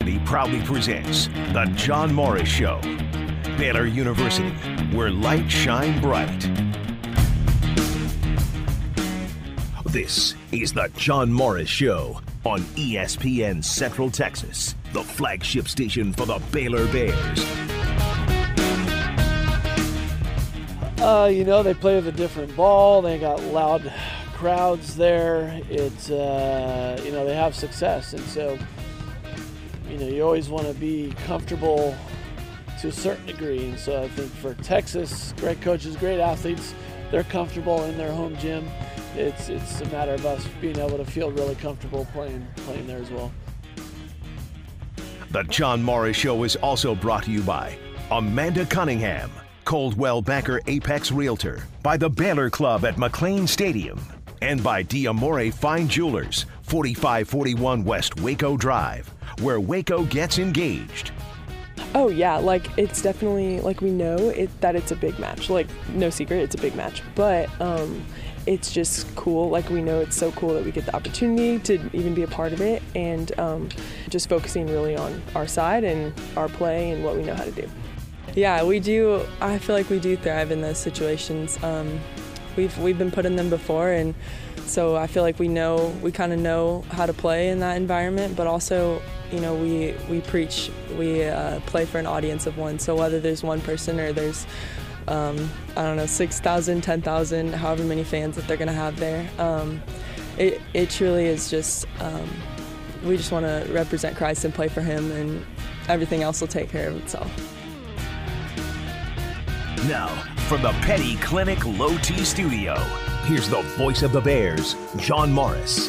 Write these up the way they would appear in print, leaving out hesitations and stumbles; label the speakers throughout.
Speaker 1: University proudly presents The John Morris Show. Baylor University, where light shine bright. This is The John Morris Show on ESPN Central Texas, the flagship station for the Baylor Bears.
Speaker 2: They play with a different ball. They got loud crowds there. It's, they have success. And so, you always want to be comfortable to a certain degree. And so I think for Texas, great coaches, great athletes, they're comfortable in their home gym. It's a matter of us being able to feel really comfortable playing there as well.
Speaker 1: The John Morris Show is also brought to you by Amanda Cunningham, Coldwell Banker Apex Realtor, by the Baylor Club at McLean Stadium, and by D'Amore Fine Jewelers, 4541 West Waco Drive, where Waco gets engaged.
Speaker 3: Oh yeah, it's definitely, we know that it's a big match. No secret, it's a big match. But it's just cool. We know it's so cool that we get the opportunity to even be a part of it, and just focusing really on our side and our play and what we know how to do. Yeah, we do. I feel like we do thrive in those situations. We've been put in them before, and so I feel like we kind of know how to play in that environment. But also, we preach, we play for an audience of one. So whether there's one person or there's 6,000, 10,000, however many fans that they're going to have there, it truly is just. We just want to represent Christ and play for Him, and everything else will take care of itself.
Speaker 1: Now, from the Petty Clinic Low T Studio, here's the voice of the Bears, John Morris.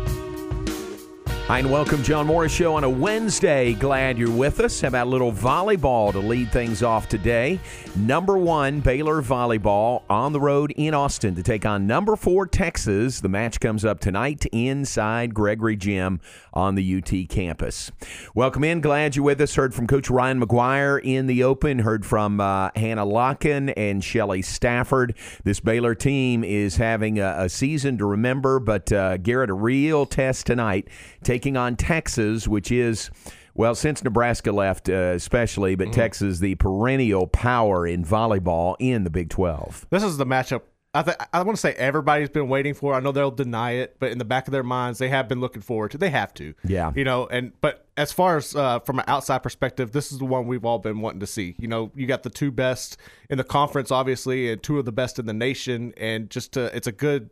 Speaker 4: Hi, and welcome, John Morris Show on a Wednesday. Glad you're with us. How about a little volleyball to lead things off today? Number 1, Baylor volleyball on the road in Austin to take on number 4, Texas. The match comes up tonight inside Gregory Gym on the UT campus. Welcome in. Glad you're with us. Heard from Coach Ryan McGuire in the open. Heard from Hannah Locken and Shelly Stafford. This Baylor team is having a season to remember, but Garrett, a real test tonight, taking on Texas, which is, well, since Nebraska left especially, but Texas, the perennial power in volleyball in the Big 12.
Speaker 5: This is the matchup I want to say everybody's been waiting for. I know they'll deny it, but in the back of their minds, they have been looking forward to. They have to.
Speaker 4: Yeah.
Speaker 5: But as far as from an outside perspective, this is the one we've all been wanting to see. You got the 2 best in the conference, obviously, and 2 of the best in the nation, and it's a good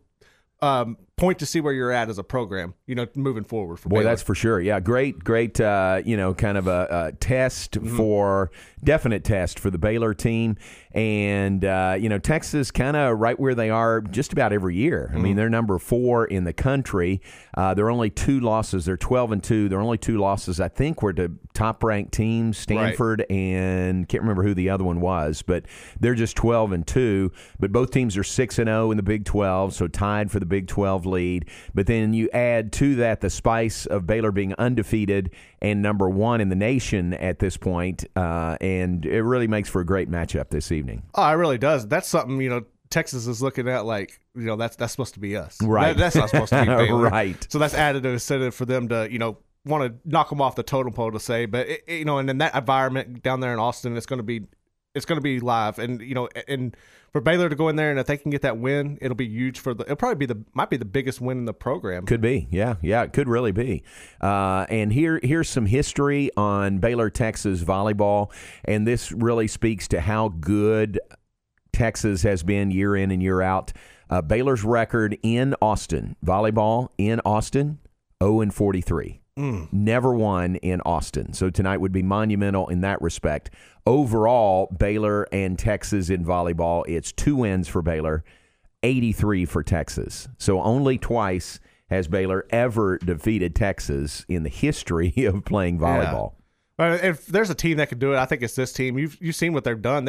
Speaker 5: point to see where you're at as a program, moving forward for Baylor.
Speaker 4: Boy, that's for sure. Yeah, great, kind of a test definite test for the Baylor team. And, Texas kind of right where they are just about every year. I mean, they're number 4 in the country. There are only 2 losses. They're 12-2. Their only 2 losses, I think, were to top-ranked teams, Stanford, and can't remember who the other one was, but they're just 12-2. But both teams are 6-0 in the Big 12, so tied for the Big 12 lead. But then you add to that the spice of Baylor being undefeated and number 1 in the nation at this point, and it really makes for a great matchup this evening.
Speaker 5: Oh, it really does. That's something, Texas is looking at that's supposed to be us.
Speaker 4: Right.
Speaker 5: That's not supposed to be Baylor.
Speaker 4: Right.
Speaker 5: So that's added an incentive for them to, want to knock them off the totem pole to say, but and in that environment down there in Austin, it's going to be live, and and for Baylor to go in there, and if they can get that win, it'll be huge it'll probably might be the biggest win in the program.
Speaker 4: Could be, yeah, it could really be. And here's some history on Baylor Texas volleyball, and this really speaks to how good Texas has been year in and year out. Baylor's record in Austin volleyball in Austin, 0-43. Never won in Austin. So tonight would be monumental in that respect. Overall, Baylor and Texas in volleyball, it's 2 wins for Baylor, 83 for Texas. So only twice has Baylor ever defeated Texas in the history of playing volleyball.
Speaker 5: Yeah. If there's a team that can do it, I think it's this team. You've seen what they've done.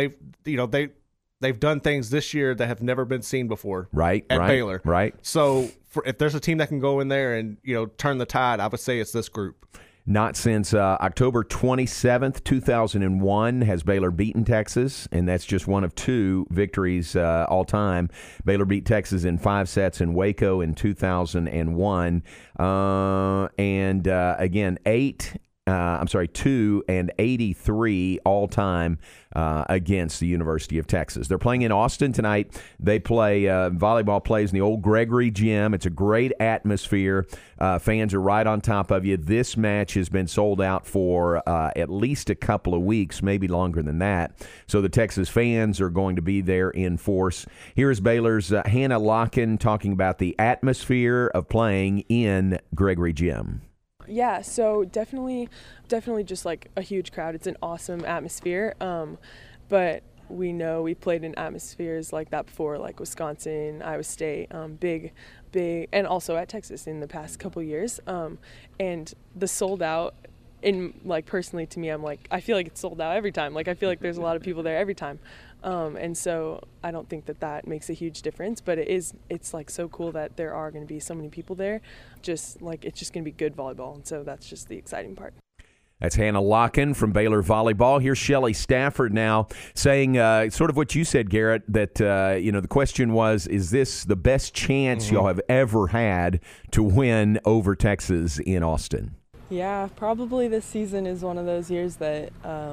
Speaker 5: They've done things this year that have never been seen before. At Baylor.
Speaker 4: Right.
Speaker 5: So if there's a team that can go in there and turn the tide, I would say it's this group.
Speaker 4: Not since October 27th, 2001 has Baylor beaten Texas, and that's just one of 2 victories all time. Baylor beat Texas in 5 sets in Waco in 2001. Again, 8 2-83 all time against the University of Texas. They're playing in Austin tonight. They play volleyball plays in the old Gregory Gym. It's a great atmosphere. Fans are right on top of you. This match has been sold out for at least a couple of weeks, maybe longer than that. So the Texas fans are going to be there in force. Here's Baylor's Hannah Locken talking about the atmosphere of playing in Gregory Gym.
Speaker 3: Yeah, so definitely just like a huge crowd. It's an awesome atmosphere. But we know we played in atmospheres like that before, like Wisconsin, Iowa State, big, and also at Texas in the past couple years. And the sold out, personally to me, I'm like, I feel like it's sold out every time. Like I feel like there's a lot of people there every time. And so I don't think that makes a huge difference, but it's like so cool that there are going to be so many people there. Just like it's just going to be good volleyball, and so that's just the exciting part.
Speaker 4: That's Hannah Locken from Baylor Volleyball. Here's Shelly Stafford now saying sort of what you said, Garrett, that the question was, is this the best chance y'all have ever had to win over Texas in Austin?
Speaker 6: Yeah, probably this season is one of those years that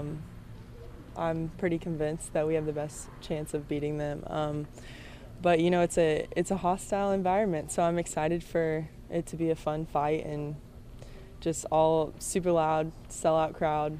Speaker 6: I'm pretty convinced that we have the best chance of beating them. But it's a hostile environment, so I'm excited for it to be a fun fight and just all super loud, sellout crowd.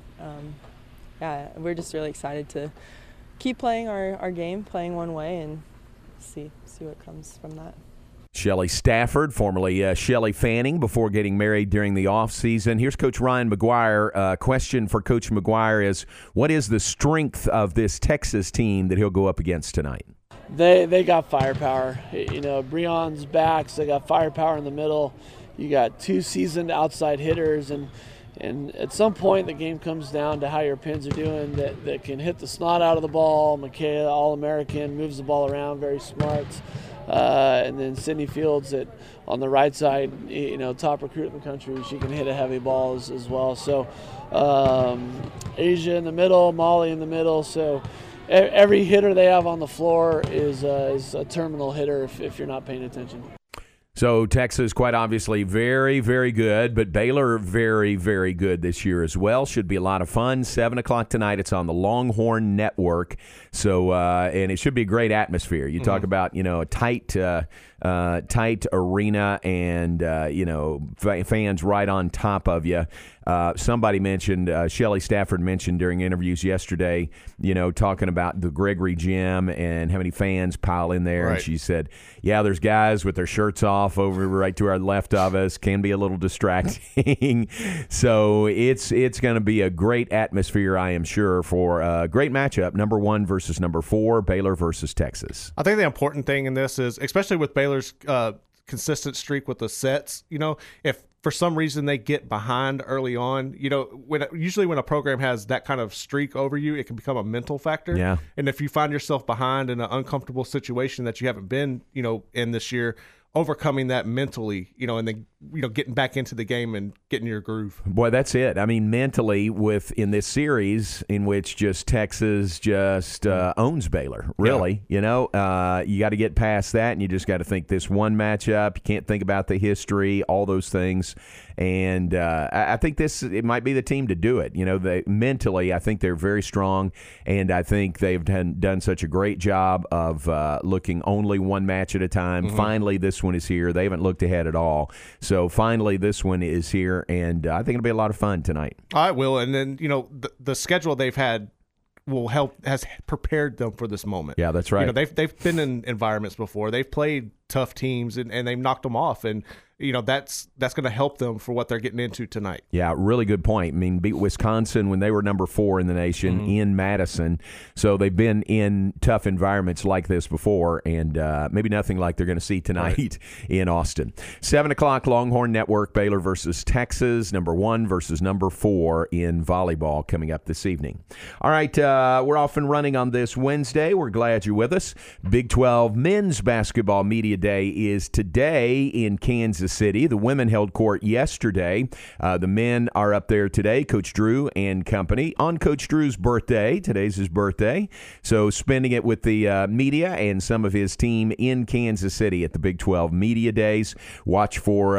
Speaker 6: We're just really excited to keep playing our game, playing one way, and see what comes from that.
Speaker 4: Shelly Stafford, formerly Shelly Fanning, before getting married during the offseason. Here's Coach Ryan McGuire. Question for Coach McGuire is, what is the strength of this Texas team that he'll go up against tonight?
Speaker 2: They got firepower. Breon's back, so they got firepower in the middle. You got two seasoned outside hitters, and at some point the game comes down to how your pins are doing, that can hit the snot out of the ball. Michaela, All-American, moves the ball around, very smart. And then Sydney Fields on the right side, top recruit in the country. She can hit a heavy ball as well. So Asia in the middle, Molly in the middle. So every hitter they have on the floor is a terminal hitter if you're not paying attention.
Speaker 4: So Texas, quite obviously, very, very good, but Baylor, very, very good this year as well. Should be a lot of fun. 7 o'clock tonight. It's on the Longhorn Network. So, and it should be a great atmosphere. You talk about, a tight arena and, fans right on top of you. Somebody mentioned, Shelly Stafford mentioned during interviews yesterday, talking about the Gregory Gym and how many fans pile in there. Right. And she said, yeah, there's guys with their shirts off over right to our left of us. Can be a little distracting. So it's going to be a great atmosphere, I am sure, for a great matchup, number 1 versus number 4, Baylor versus Texas.
Speaker 5: I think the important thing in this is, especially with Baylor's consistent streak with the sets, if for some reason they get behind early on, usually when a program has that kind of streak over you, it can become a mental factor.
Speaker 4: Yeah.
Speaker 5: And if you find yourself behind in an uncomfortable situation that you haven't been, in this year, overcoming that mentally, and then getting back into the game and getting your groove.
Speaker 4: Boy, that's it. I mean, mentally, in this series in which just Texas just owns Baylor, really. Yeah. You got to get past that, and you just got to think this one matchup. You can't think about the history, all those things. And I think it might be the team to do it. Mentally, I think they're very strong, and I think they've done such a great job of looking only one match at a time. Mm-hmm. Finally, this one is here. They haven't looked ahead at all. So finally, this one is here, and I think it'll be a lot of fun tonight.
Speaker 5: I will, and then the schedule they've had has prepared them for this moment.
Speaker 4: Yeah, that's right.
Speaker 5: They've been in environments before. They've played tough teams and they've knocked them off, and that's going to help them for what they're getting into tonight.
Speaker 4: Yeah, really good point. I mean, beat Wisconsin when they were number 4 in the nation in Madison. So they've been in tough environments like this before, and maybe nothing like they're going to see tonight in Austin. 7 o'clock, Longhorn Network, Baylor versus Texas, number 1 versus number 4 in volleyball coming up this evening. All right, we're off and running on this Wednesday. We're glad you're with us. Big 12 Men's Basketball Media Day is today in Kansas Kansas City. The women held court yesterday. The men are up there today, Coach Drew and company, on Coach Drew's birthday. Today's his birthday. So spending it with the media and some of his team in Kansas City at the Big 12 Media Days. Watch for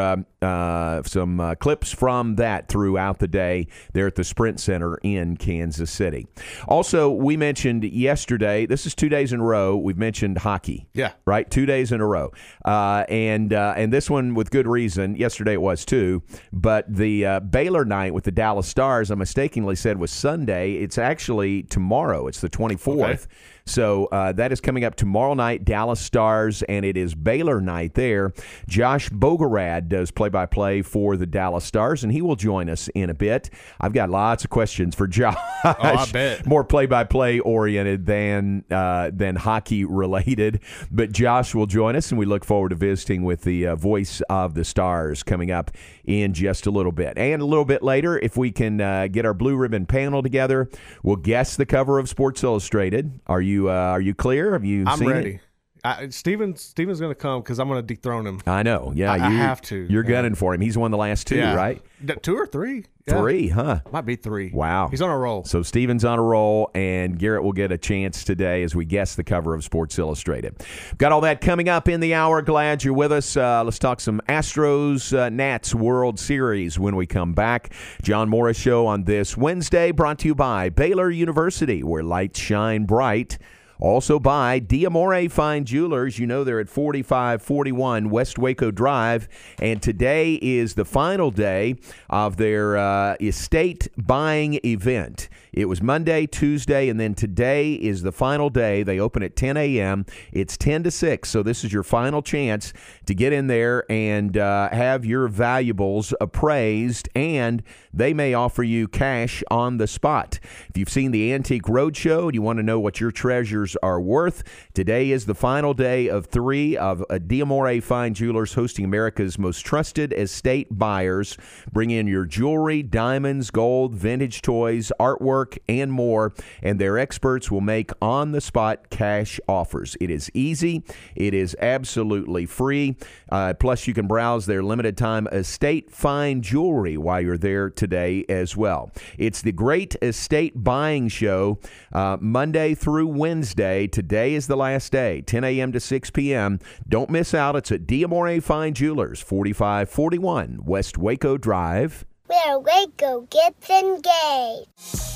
Speaker 4: some clips from that throughout the day there at the Sprint Center in Kansas City. Also, we mentioned yesterday, this is 2 days in a row, we've mentioned hockey.
Speaker 5: Yeah.
Speaker 4: Right? 2 days in a row. And this one with good reason. Yesterday it was too. But the Baylor night with the Dallas Stars, I mistakenly said was Sunday. It's actually tomorrow. It's the 24th. Okay. So that is coming up tomorrow night, Dallas Stars, and it is Baylor night there. Josh Bogorad does play-by-play for the Dallas Stars, and he will join us in a bit. I've got lots of questions for Josh.
Speaker 5: Oh, I bet.
Speaker 4: More play-by-play oriented than hockey related. But Josh will join us, and we look forward to visiting with the voice of the Stars coming up in just a little bit. And a little bit later, if we can get our Blue Ribbon panel together, we'll guess the cover of Sports Illustrated. Are you clear? Have you seen
Speaker 5: ready.
Speaker 4: it?
Speaker 5: Steven's going to come because I'm going to dethrone him.
Speaker 4: I know. Yeah,
Speaker 5: I have to.
Speaker 4: You're gunning for him. He's won the last two, right?
Speaker 5: 2 or 3. Yeah.
Speaker 4: 3, huh?
Speaker 5: Might be 3.
Speaker 4: Wow.
Speaker 5: He's on a roll.
Speaker 4: So Steven's on a roll, and Garrett will get a chance today as we guess the cover of Sports Illustrated. Got all that coming up in the hour. Glad you're with us. Let's talk some Astros Nats World Series when we come back. John Morris Show on this Wednesday, brought to you by Baylor University, where lights shine bright. Also by D'Amore Fine Jewelers. You know they're at 4541 West Waco Drive. And today is the final day of their estate buying event. It was Monday, Tuesday, and then today is the final day. They open at 10 a.m. It's 10 to 6, so this is your final chance to get in there and have your valuables appraised, and they may offer you cash on the spot. If you've seen the Antique Roadshow and you want to know what your treasures are worth, today is the final day of 3 of D'Amore Fine Jewelers hosting America's most trusted estate buyers. Bring in your jewelry, diamonds, gold, vintage toys, artwork, and more, and their experts will make on-the-spot cash offers. It is easy. It is absolutely free. Plus, you can browse their limited-time estate fine jewelry while you're there today as well. It's the Great Estate Buying Show, Monday through Wednesday. Today is the last day, 10 a.m. to 6 p.m. Don't miss out. It's at D'Amore Fine Jewelers, 4541 West Waco Drive.
Speaker 7: Where Waco gets engaged.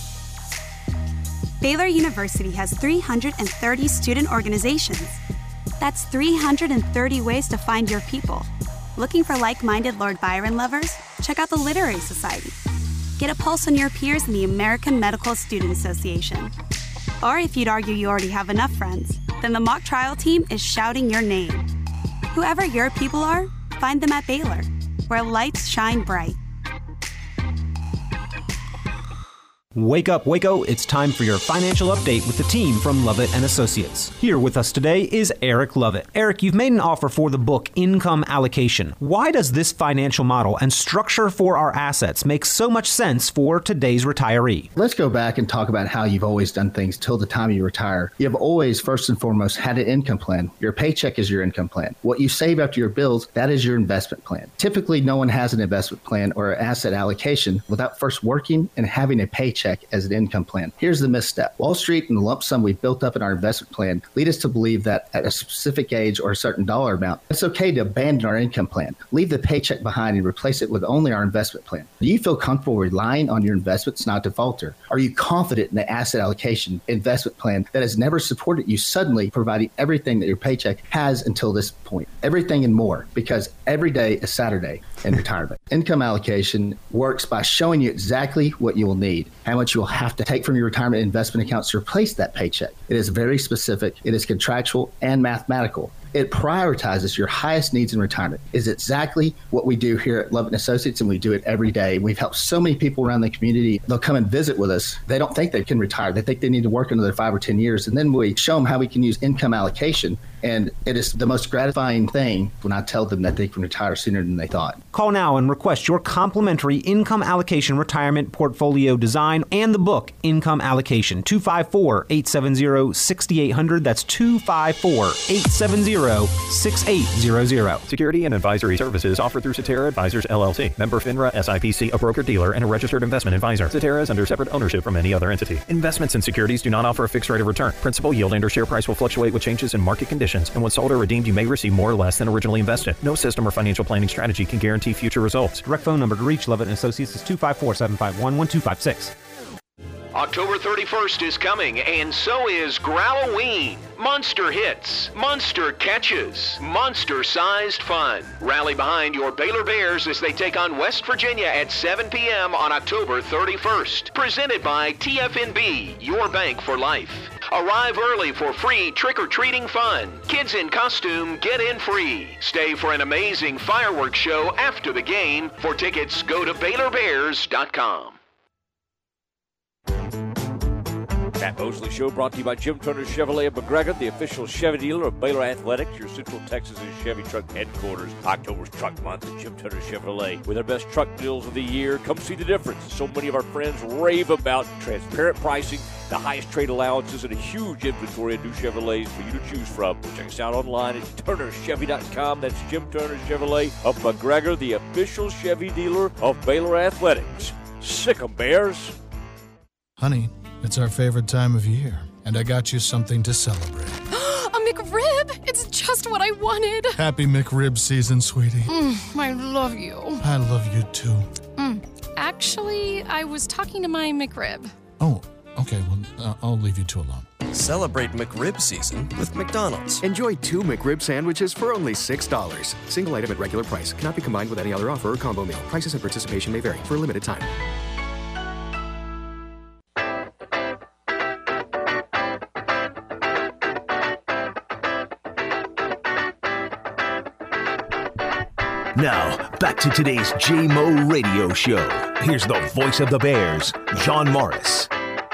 Speaker 8: Baylor University has 330 student organizations. That's 330 ways to find your people. Looking for like-minded Lord Byron lovers? Check out the Literary Society. Get a pulse on your peers in the American Medical Student Association. Or if you'd argue you already have enough friends, then the mock trial team is shouting your name. Whoever your people are, find them at Baylor, where lights shine bright.
Speaker 9: Wake up, Waco. It's time for your financial update with the team from Lovett & Associates. Here with us today is Eric Lovett. Eric, you've made an offer for the book Income Allocation. Why does this financial model and structure for our assets make so much sense for today's retiree?
Speaker 10: Let's go back and talk about how you've always done things till the time you retire. You've always, first and foremost, had an income plan. Your paycheck is your income plan. What you save after your bills, that is your investment plan. Typically, no one has an investment plan or an asset allocation without first working and having a paycheck as an income plan. Here's the misstep. Wall Street and the lump sum we've built up in our investment plan lead us to believe that at a specific age or a certain dollar amount, it's okay to abandon our income plan, leave the paycheck behind and replace it with only our investment plan. Do you feel comfortable relying on your investments not to falter? Are you confident in the asset allocation investment plan that has never supported you suddenly providing everything that your paycheck has until this point? Everything and more, because every day is Saturday in retirement. Income allocation works by showing you exactly what you will need, how much you will have to take from your retirement investment accounts to replace that paycheck. It is very specific, it is contractual and mathematical. It prioritizes your highest needs in retirement. It's exactly what we do here at Lovett & Associates, and we do it every day. We've helped so many people around the community. They'll come and visit with us. They don't think they can retire. They think they need to work another 5 or 10 years. And then we show them how we can use income allocation. And it is the most gratifying thing when I tell them that they can retire sooner than they thought.
Speaker 9: Call now and request your complimentary income allocation retirement portfolio design and the book Income Allocation. 254-870-6800. That's 254-870-6800. 888-210-6800.
Speaker 11: Security and advisory services offered through Cetera Advisors, LLC. Member FINRA SIPC, a broker-dealer and a registered investment advisor. Cetera is under separate ownership from any other entity. Investments in securities do not offer a fixed rate of return. Principal, yield, and/or share price will fluctuate with changes in market conditions, and when sold or redeemed, you may receive more or less than originally invested. No system or financial planning strategy can guarantee future results.
Speaker 9: Direct phone number to reach Lovett & Associates is 254-751-1256.
Speaker 1: October 31st is coming, and so is Growloween. Monster hits, monster catches, monster-sized fun. Rally behind your Baylor Bears as they take on West Virginia at 7 p.m. on October 31st. Presented by TFNB, your bank for life. Arrive early for free trick-or-treating fun. Kids in costume get in free. Stay for an amazing fireworks show after the game. For tickets, go to BaylorBears.com.
Speaker 12: Pat Mosley Show brought to you by Jim Turner Chevrolet of McGregor, the official Chevy dealer of Baylor Athletics, your Central Texas Chevy truck headquarters. October's Truck Month at Jim Turner Chevrolet. With our best truck deals of the year, come see the difference. So many of our friends rave about transparent pricing, the highest trade allowances, and a huge inventory of new Chevrolets for you to choose from. Check us out online at turnerchevy.com. That's Jim Turner Chevrolet of McGregor, the official Chevy dealer of Baylor Athletics. Sick 'em, Bears.
Speaker 13: Honey, it's our favorite time of year, and I got you something to celebrate.
Speaker 14: A McRib! It's just what I wanted.
Speaker 13: Happy McRib season, sweetie.
Speaker 14: I love you.
Speaker 13: I love you, too.
Speaker 14: Actually, I was talking to my McRib.
Speaker 13: Oh, okay, well, I'll leave you two alone.
Speaker 15: Celebrate McRib season with McDonald's. Enjoy 2 McRib sandwiches for only $6. Single item at regular price. Cannot be combined with any other offer or combo meal. Prices and participation may vary for a limited time.
Speaker 1: Now, back to today's J-Mo Radio Show. Here's the voice of the Bears, John Morris.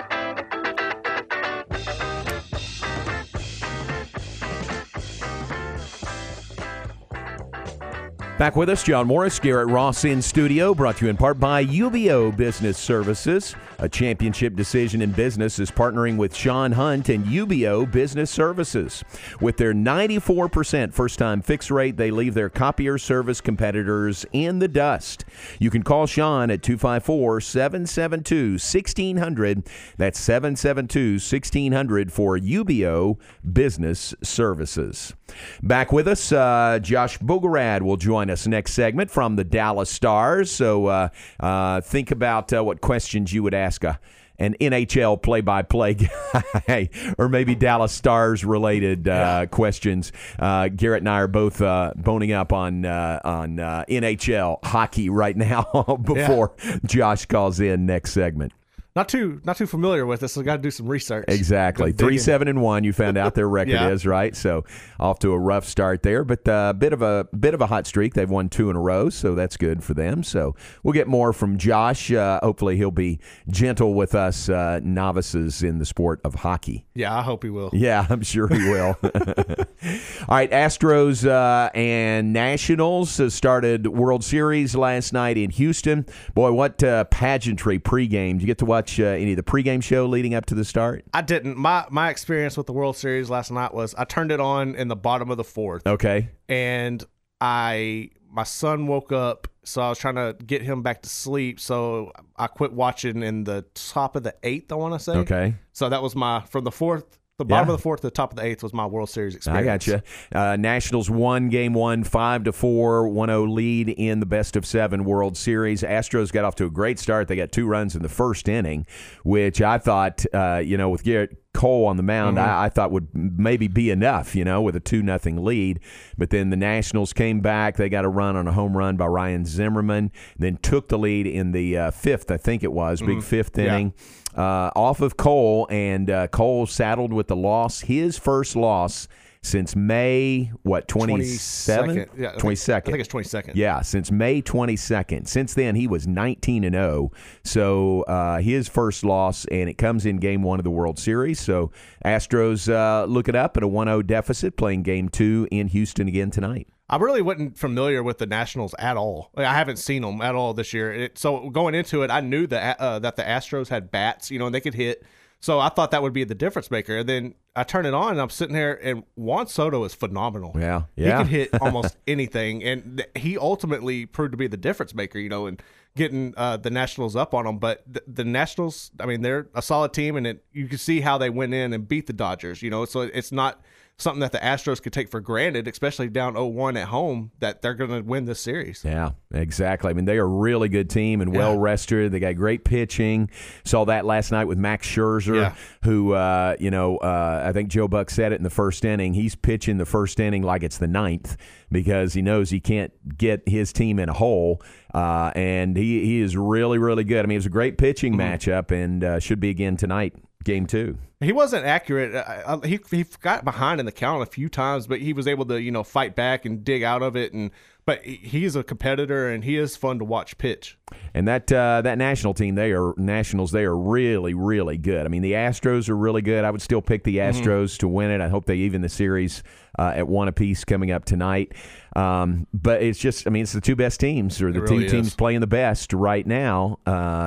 Speaker 4: Back with us, John Morris, Garrett Ross in studio, brought to you in part by UBO Business Services. A championship decision in business is partnering with Sean Hunt and UBO Business Services. With their 94% first-time fix rate, they leave their copier service competitors in the dust. You can call Sean at 254-772-1600. That's 772-1600 for UBO Business Services. Back with us, Josh Bogorad will join us next segment from the Dallas Stars. So think about what questions you would ask an NHL play-by-play guy, or maybe Dallas Stars-related questions. Garrett and I are both boning up on NHL hockey right now before Josh calls in next segment.
Speaker 5: Not too familiar with this, so I got to do some research.
Speaker 4: Exactly. 3-7-1. You found out their record is right. So off to a rough start there, but a bit of a hot streak. They've won 2 in a row, so that's good for them. So we'll get more from Josh. Hopefully, he'll be gentle with us novices in the sport of hockey.
Speaker 5: Yeah, I hope he will.
Speaker 4: Yeah, I'm sure he will. All right, Astros and Nationals started World Series last night in Houston. Boy, what pageantry pregame. Did you get to watch any of the pregame show leading up to the start?
Speaker 5: I didn't. My experience with the World Series last night was I turned it on in the bottom of the 4th.
Speaker 4: Okay.
Speaker 5: And my son woke up, so I was trying to get him back to sleep, so I quit watching in the top of the 8th, I want to say.
Speaker 4: Okay.
Speaker 5: So that was from the 4th. The bottom of the 4th to the top of the 8th was my World Series experience.
Speaker 4: I got you. Nationals won Game 1, 5-4, 1-0 lead in the best-of-7 World Series. Astros got off to a great start. They got 2 runs in the first inning, which I thought, with Garrett Cole on the mound, I thought would maybe be enough, with a 2-0 lead. But then the Nationals came back. They got a run on a home run by Ryan Zimmerman, then took the lead in the 5th, I think it was, big 5th inning. Off of Cole, and Cole saddled with the loss, his first loss since May, 27th?
Speaker 5: Yeah,
Speaker 4: 22nd.
Speaker 5: I think it's 22nd.
Speaker 4: Yeah, since May 22nd. Since then, he was 19-0. So his first loss, and it comes in Game 1 of the World Series. So Astros look it up at a 1-0 deficit, playing Game 2 in Houston again tonight.
Speaker 5: I really wasn't familiar with the Nationals at all. I haven't seen them at all this year. So going into it, I knew that the Astros had bats, and they could hit. So I thought that would be the difference maker. And then I turn it on, and I'm sitting here, and Juan Soto is phenomenal.
Speaker 4: Yeah.
Speaker 5: He can hit almost anything, and he ultimately proved to be the difference maker, and getting the Nationals up on them. But the Nationals, I mean, they're a solid team, and you can see how they went in and beat the Dodgers, so it's not something that the Astros could take for granted, especially down 0-1 at home, that they're going to win this series.
Speaker 4: Yeah, exactly. I mean, they are a really good team and well-rested. They got great pitching. Saw that last night with Max Scherzer, who, I think Joe Buck said it in the first inning. He's pitching the first inning like it's the ninth because he knows he can't get his team in a hole, and he is really, really good. I mean, it was a great pitching matchup and should be again tonight. Game 2.
Speaker 5: He wasn't accurate. He got behind in the count a few times, but he was able to, fight back and dig out of it. But he's a competitor, and he is fun to watch pitch.
Speaker 4: And that national team, they are really, really good. I mean, the Astros are really good. I would still pick the Astros to win it. I hope they even the series at 1 apiece coming up tonight. But it's just, it's the two best teams, or the two teams playing the best right now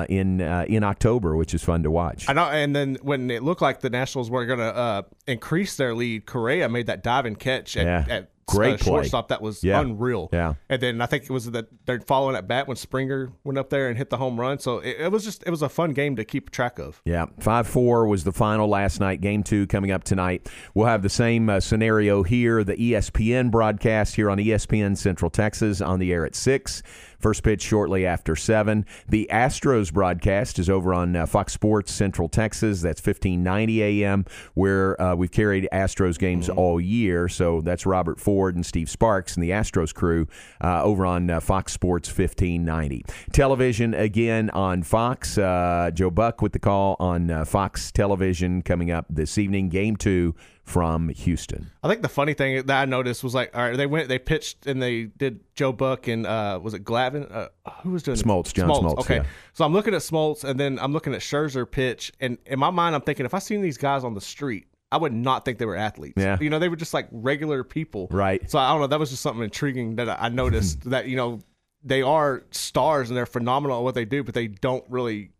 Speaker 4: in October, which is fun to watch.
Speaker 5: I know. And then when it looked like the Nationals were going to increase their lead, Correa made that diving catch at
Speaker 4: great
Speaker 5: shortstop. That was unreal.
Speaker 4: Yeah.
Speaker 5: And then I think it was that they're following at bat when Springer went up there and hit the home run. So it was a fun game to keep track of.
Speaker 4: Yeah. 5-4 was the final last night. Game 2 coming up tonight. We'll have the same scenario here. The ESPN broadcast here on ESPN Central Texas on the air at 6. First pitch shortly after 7. The Astros broadcast is over on Fox Sports Central Texas. That's 1590 a.m., where we've carried Astros games all year. So that's Robert Ford and Steve Sparks and the Astros crew over on Fox Sports 1590. Television again on Fox. Joe Buck with the call on Fox Television coming up this evening. Game 2 from Houston.
Speaker 5: I think the funny thing that I noticed was all right, they pitched and they did Joe Buck and was it Glavine? Who was doing
Speaker 4: Smoltz, John Smoltz.
Speaker 5: Okay.
Speaker 4: Yeah.
Speaker 5: So I'm looking at Smoltz, and then I'm looking at Scherzer pitch, and in my mind I'm thinking, if I seen these guys on the street, I would not think they were athletes.
Speaker 4: Yeah.
Speaker 5: They were just like regular people.
Speaker 4: Right.
Speaker 5: So I don't know, that was just something intriguing that I noticed that, they are stars and they're phenomenal at what they do, but they don't really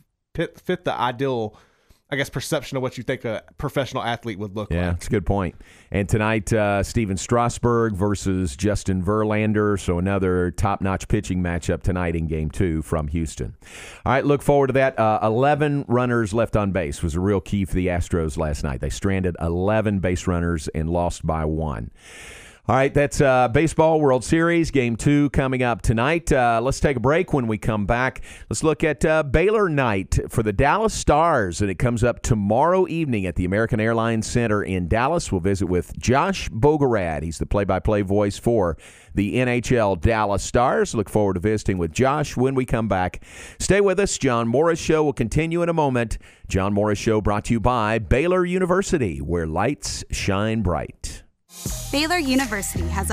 Speaker 5: fit the ideal, I guess, perception of what you think a professional athlete would look like.
Speaker 4: Yeah, that's a good point. And tonight, Steven Strasburg versus Justin Verlander. So another top-notch pitching matchup tonight in Game 2 from Houston. All right, look forward to that. 11 runners left on base was a real key for the Astros last night. They stranded 11 base runners and lost by 1. All right, that's Baseball World Series, Game 2 coming up tonight. Let's take a break. When we come back, let's look at Baylor night for the Dallas Stars, and it comes up tomorrow evening at the American Airlines Center in Dallas. We'll visit with Josh Bogorad. He's the play-by-play voice for the NHL Dallas Stars. Look forward to visiting with Josh when we come back. Stay with us. John Morris Show will continue in a moment. John Morris Show brought to you by Baylor University, where lights shine bright.
Speaker 8: Baylor University has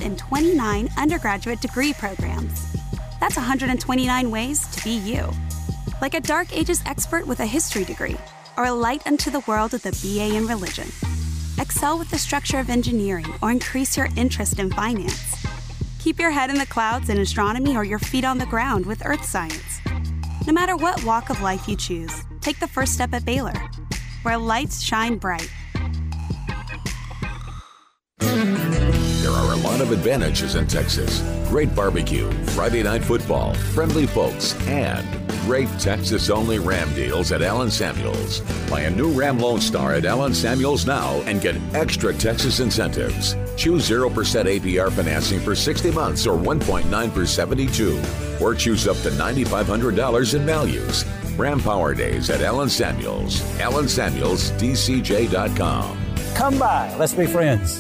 Speaker 8: 129 undergraduate degree programs. That's 129 ways to be you. Like a Dark Ages expert with a history degree, or a light unto the world with a BA in religion. Excel with the structure of engineering, or increase your interest in finance. Keep your head in the clouds in astronomy, or your feet on the ground with earth science. No matter what walk of life you choose, take the first step at Baylor, where lights shine bright.
Speaker 16: There are a lot of advantages in Texas. Great barbecue, Friday night football, friendly folks, and great Texas-only Ram deals at Allen Samuels. Buy a new Ram Lone Star at Allen Samuels now and get extra Texas incentives. Choose 0% APR financing for 60 months or 1.9 for 72. Or choose up to $9,500 in values. Ram Power Days at Allen Samuels. AllenSamuelsDCJ.com.
Speaker 17: Come by. Let's be friends.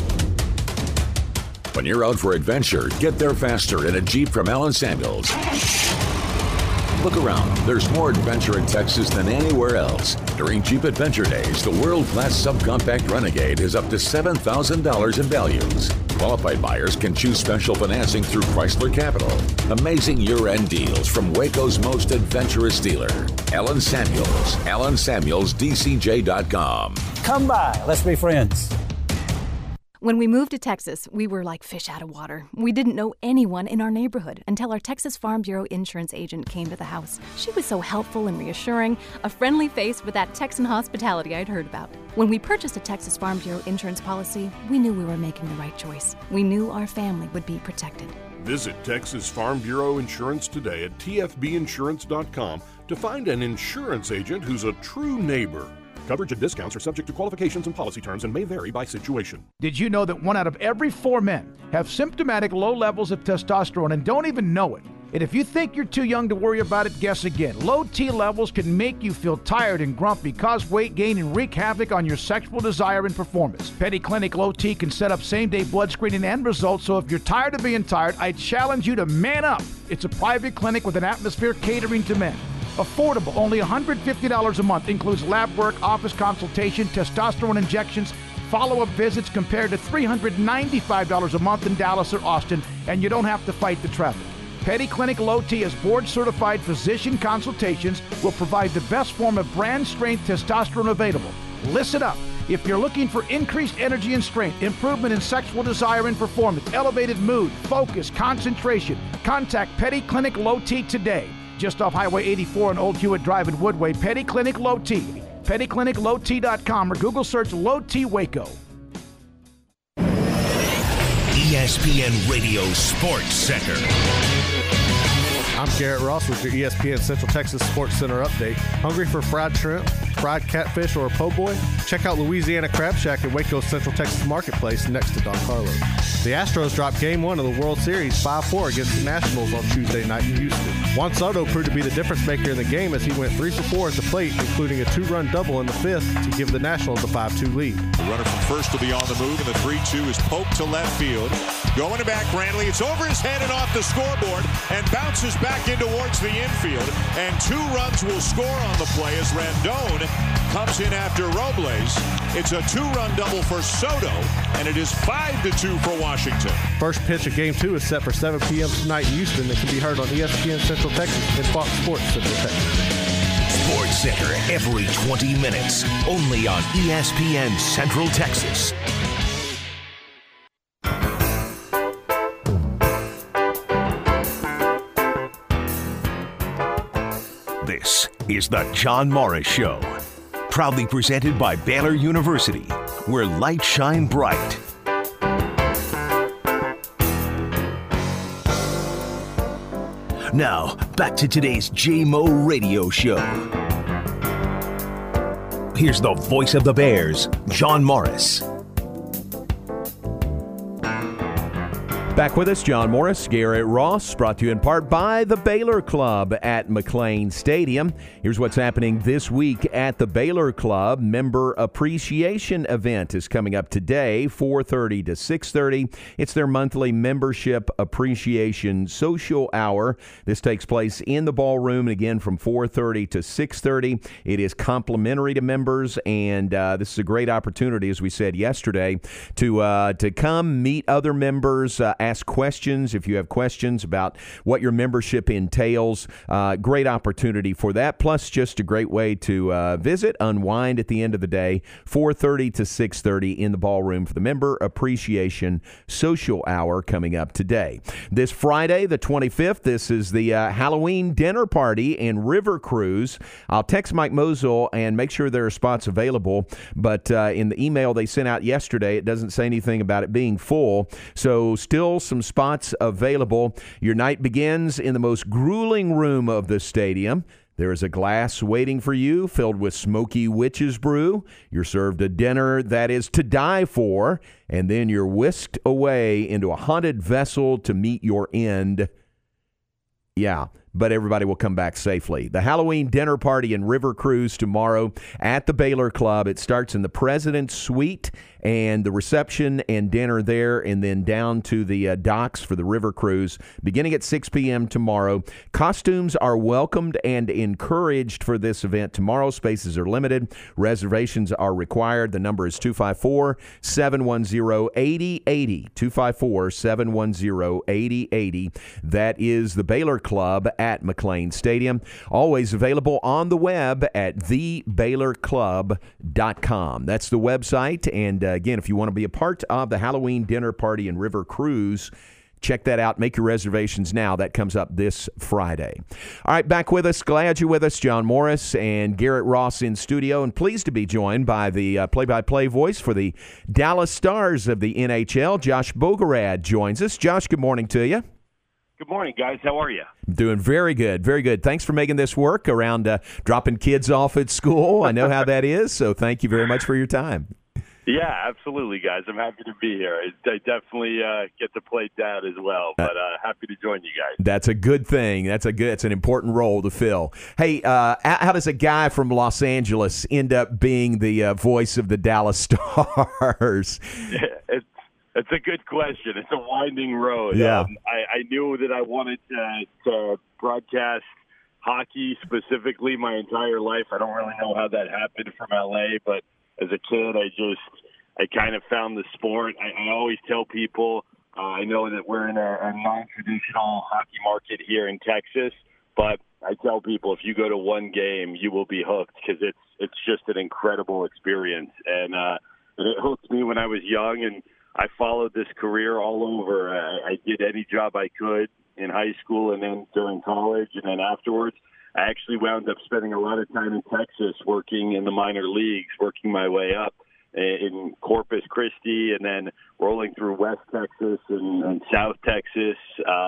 Speaker 16: When you're out for adventure, get there faster in a Jeep from Allen Samuels. Look around. There's more adventure in Texas than anywhere else. During Jeep Adventure Days, the world-class subcompact Renegade is up to $7,000 in values. Qualified buyers can choose special financing through Chrysler Capital. Amazing year-end deals from Waco's most adventurous dealer, Allen Samuels. AllenSamuelsDCJ.com.
Speaker 17: Come by. Let's be friends.
Speaker 18: When we moved to Texas, we were like fish out of water. We didn't know anyone in our neighborhood until our Texas Farm Bureau insurance agent came to the house. She was so helpful and reassuring, a friendly face with that Texan hospitality I'd heard about. When we purchased a Texas Farm Bureau insurance policy, we knew we were making the right choice. We knew our family would be protected.
Speaker 19: Visit Texas Farm Bureau Insurance today at tfbinsurance.com to find an insurance agent who's a true neighbor. Coverage and discounts are subject to qualifications and policy terms and may vary by situation.
Speaker 20: Did you know that 1 out of every 4 men have symptomatic low levels of testosterone and don't even know it? And if you think you're too young to worry about it, guess again. Low T levels can make you feel tired and grumpy, cause weight gain, and wreak havoc on your sexual desire and performance. Petty Clinic Low T can set up same-day blood screening and results, so if you're tired of being tired, I challenge you to man up. It's a private clinic with an atmosphere catering to men. Affordable, only $150 a month, includes lab work, office consultation, testosterone injections, follow-up visits compared to $395 a month in Dallas or Austin, and you don't have to fight the traffic. Petty Clinic Low T is board-certified physician consultations, will provide the best form of brand-strength testosterone available. Listen up. If you're looking for increased energy and strength, improvement in sexual desire and performance, elevated mood, focus, concentration, contact Petty Clinic Low T today. Just off Highway 84 and Old Hewitt Drive in Woodway, Petty Clinic Low T. PettyClinicLowT.com or Google search Low T Waco.
Speaker 1: ESPN Radio Sports Center.
Speaker 5: I'm Garrett Ross with your ESPN Central Texas Sports Center update. Hungry for fried shrimp, fried catfish, or a po' boy? Check out Louisiana Crab Shack at Waco's Central Texas Marketplace next to Don Carlos. The Astros dropped Game 1 of the World Series 5-4 against the Nationals on Tuesday night in Houston. Juan Soto proved to be the difference maker in the game as he went 3 for 4 at the plate, including a 2-run double in the 5th to give the Nationals a 5-2 lead.
Speaker 21: The runner from first will be on the move, and the 3-2 is poked to left field. Going to back Brantley. It's over his head and off the scoreboard and bounces back in towards the infield. And 2 runs will score on the play as Rendon comes in after Robles. It's a 2-run double for Soto, and it is 5-2 for Washington.
Speaker 5: First pitch of Game 2 is set for 7 p.m. tonight in Houston. It can be heard on ESPN Central Texas and Fox Sports Central Texas.
Speaker 1: Sports Center every 20 minutes, only on ESPN Central Texas. This is the John Morris Show, proudly presented by Baylor University, where light shine bright. Now, back to today's JMO Radio Show. Here's the voice of the Bears, John Morris.
Speaker 4: Back with us, John Morris, Garrett Ross, brought to you in part by the Baylor Club at McLean Stadium. Here's what's happening this week at the Baylor Club. Member Appreciation Event is coming up today, 4:30 to 6:30. It's their monthly membership appreciation social hour. This takes place in the ballroom, and again from 4:30 to 6:30. It is complimentary to members, and this is a great opportunity, as we said yesterday, to come meet other members, ask questions if you have questions about what your membership entails. Great opportunity for that. Plus, just a great way to visit, unwind at the end of the day. 4:30 to 6:30 in the ballroom for the Member Appreciation Social Hour coming up today. This Friday, the 25th, this is the Halloween dinner party and river cruise. I'll text Mike Mosel and make sure there are spots available. But in the email they sent out yesterday, it doesn't say anything about it being full. So still some spots available. Your night begins in the most grueling room of the stadium. There is a glass waiting for you filled with smoky witch's brew. You're served a dinner that is to die for, and then you're whisked away into a haunted vessel to meet your end. Yeah, but everybody will come back safely. The Halloween dinner party and river cruise tomorrow at the Baylor Club. It starts in the President's Suite, and the reception and dinner there, and then down to the docks for the river cruise, beginning at 6 p.m. tomorrow. Costumes are welcomed and encouraged for this event tomorrow. Spaces are limited. Reservations are required. The number is 254-710-8080. 254-710-8080. That is the Baylor Club at at McLean Stadium. Always available on the web at thebaylorclub.com. That's the website. And again, if you want to be a part of the Halloween dinner party and river cruise, check that out. Make your reservations now. That comes up this Friday. All right, back with us. Glad you're with us. John Morris and Garrett Ross in studio, and pleased to be joined by the play-by-play voice for the Dallas Stars of the NHL. Josh Bogorad joins us. Josh, good morning to you.
Speaker 3: Good morning, guys. How are you?
Speaker 4: Doing very good, very good. Thanks for making this work around dropping kids off at school. I know how that is, so thank you very much for your time.
Speaker 3: Yeah, absolutely, guys. I'm happy to be here. I definitely get to play dad as well, but happy to join you guys.
Speaker 4: That's a good thing. It's an important role to fill. Hey, how does a guy from Los Angeles end up being the voice of the Dallas Stars?
Speaker 3: It's a good question. It's a winding road.
Speaker 4: Yeah.
Speaker 3: I knew that I wanted to broadcast hockey specifically my entire life. I don't really know how that happened from L.A., but as a kid, I kind of found the sport. I always tell people, I know that we're in a non-traditional hockey market here in Texas, but I tell people if you go to one game, you will be hooked because it's just an incredible experience. And it hooked me when I was young, and I followed this career all over. I did any job I could in high school and then during college and then afterwards. I actually wound up spending a lot of time in Texas working in the minor leagues, working my way up in Corpus Christi and then rolling through West Texas and South Texas,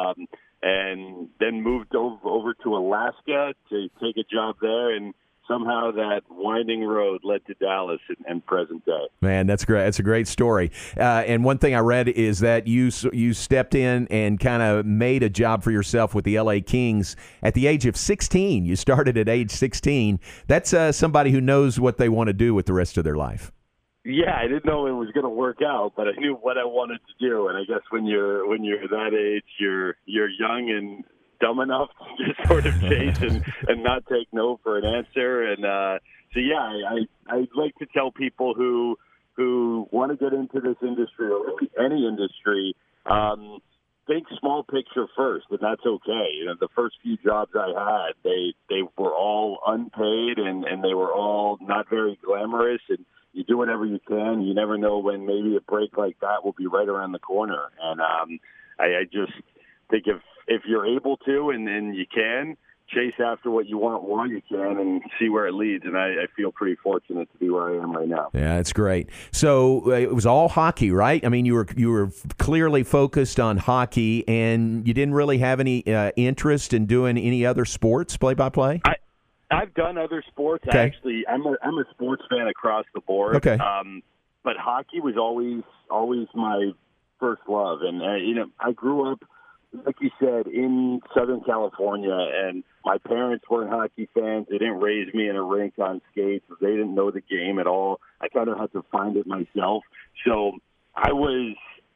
Speaker 3: and then moved over to Alaska to take a job there. And somehow that winding road led to Dallas and present day.
Speaker 4: Man, that's great. That's a great story. And one thing I read is that you stepped in and kind of made a job for yourself with the L.A. Kings at the age of 16. You started at age 16. That's somebody who knows what they want to do with the rest of their life.
Speaker 3: Yeah, I didn't know it was going to work out, but I knew what I wanted to do. And I guess when you're that age, you're young and dumb enough to just sort of chase and not take no for an answer. And so, yeah, I'd like to tell people who want to get into this industry or really any industry, think small picture first, and that's okay. You know, the first few jobs I had, they were all unpaid and they were all not very glamorous, and you do whatever you can. You never know when maybe a break like that will be right around the corner. And I just think if you're able to and you can chase after what you want you can and see where it leads. And I feel pretty fortunate to be where I am right now.
Speaker 4: Yeah, that's great. So it was all hockey, right? I mean, you were clearly focused on hockey, and you didn't really have any interest in doing any other sports, play-by-play?
Speaker 3: I've done other sports.
Speaker 4: Okay.
Speaker 3: I'm a sports fan across the board.
Speaker 4: Okay.
Speaker 3: But hockey was always my first love. And, I grew up, like you said, in Southern California, and my parents weren't hockey fans. They didn't raise me in a rink on skates. They didn't know the game at all. I kind of had to find it myself. So I was